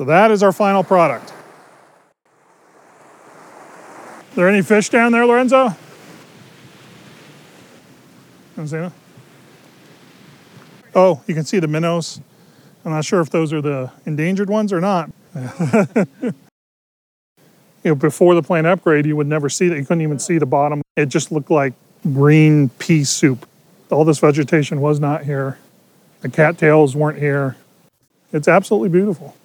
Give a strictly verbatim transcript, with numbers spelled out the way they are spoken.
So that is our final product. Are there any fish down there, Lorenzo? Anzana? Oh, you can see the minnows. I'm not sure if those are the endangered ones or not. You know, before the plant upgrade, you would never see that. You couldn't even see the bottom. It just looked like green pea soup. All this vegetation was not here. The cattails weren't here. It's absolutely beautiful.